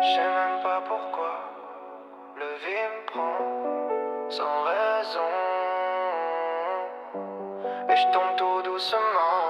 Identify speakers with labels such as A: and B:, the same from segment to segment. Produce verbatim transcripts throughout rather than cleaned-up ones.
A: Je sais même pas pourquoi le vide me prend sans raison et je tombe tout doucement.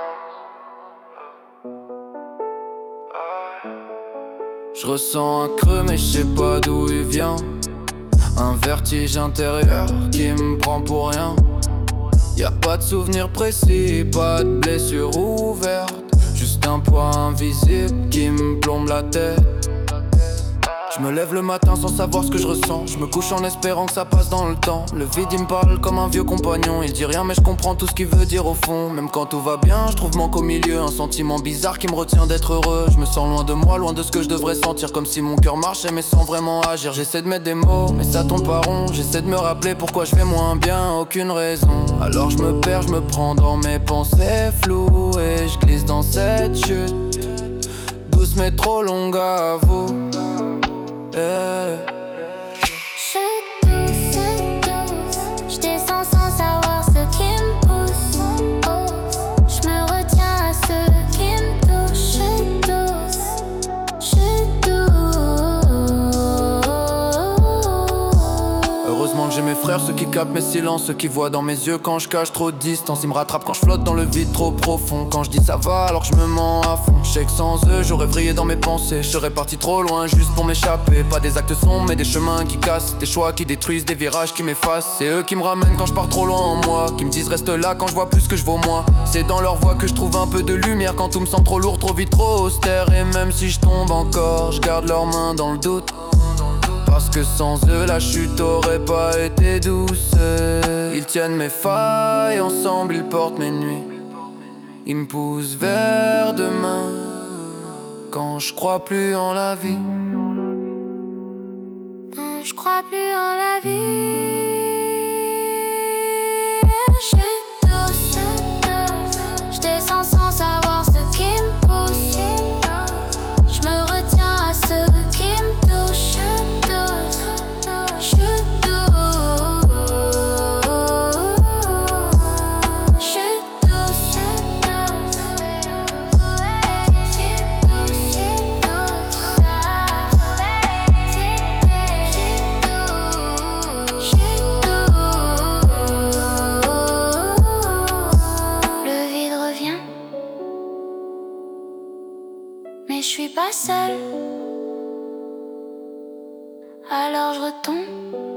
A: Je ressens un creux mais je sais pas d'où il vient. Un vertige intérieur qui me prend pour rien. Y'a pas de souvenir précis, pas de blessure ouverte. Juste un poids invisible qui me plombe la tête. Je me lève le matin sans savoir ce que je ressens. Je me couche en espérant que ça passe dans le temps. Le vide il me parle comme un vieux compagnon. Il dit rien mais je comprends tout ce qu'il veut dire au fond. Même quand tout va bien, je trouve manque au milieu. Un sentiment bizarre qui me retient d'être heureux. Je me sens loin de moi, loin de ce que je devrais sentir. Comme si mon cœur marchait mais sans vraiment agir. J'essaie de mettre des mots mais ça tombe pas rond. J'essaie de me rappeler pourquoi je vais moins bien, aucune raison. Alors je me perds, je me prends dans mes pensées floues. Et je glisse dans cette chute douce mais trop longue à vous. Yeah.
B: Je douce, je descends sans savoir ce qui me pousse. Je me retiens à ce qui me touche. Je douce, je douce.
A: Heureusement que j'ai mes frères, ceux qui captent mes silences, ceux qui voient dans mes yeux quand je cache trop de distance. Ils me rattrapent quand je flotte dans le vide trop profond. Quand je dis ça va alors je me mens à fond. Je sais que sans eux j'aurais vrillé dans mes pensées. Je serais parti trop loin juste pour m'échapper. Pas des actes sombres mais des chemins qui cassent. Des choix qui détruisent, des virages qui m'effacent. C'est eux qui me ramènent quand je pars trop loin en moi. Qui me disent reste là quand je vois plus que je vaux moi. C'est dans leur voix que je trouve un peu de lumière. Quand tout me semble trop lourd, trop vite, trop austère. Et même si je tombe encore, je garde leurs mains dans le doute. Parce que sans eux la chute aurait pas été douce. Ils tiennent mes failles, ensemble ils portent mes nuits. Ils me poussent vers demain quand je crois plus en la vie.
B: Quand je crois plus en la vie. Je douce, je descends sans savoir ce qui me pousse. Je me retiens à ce qui me touche. Je douce, je douce. Je douce, le vide revient, mais je suis pas seule. Alors je retombe